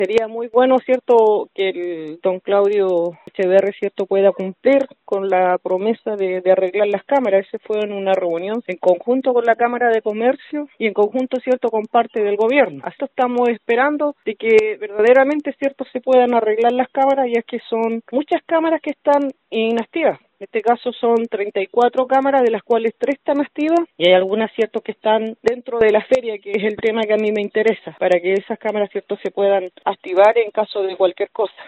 Sería muy bueno, ¿cierto?, que el don Claudio Echeverri, ¿cierto?, pueda cumplir con la promesa de arreglar las cámaras. Ese fue en una reunión en conjunto con la Cámara de Comercio y en conjunto, ¿cierto?, con parte del gobierno. Hasta estamos esperando de que verdaderamente, ¿cierto?, se puedan arreglar las cámaras, ya que son muchas cámaras que están inactivas. En este caso son 34 cámaras, de las cuales 3 están activas y hay algunas, ¿cierto?, que están dentro de la feria, que es el tema que a mí me interesa, para que esas cámaras, ¿cierto?, se puedan activar en caso de cualquier cosa.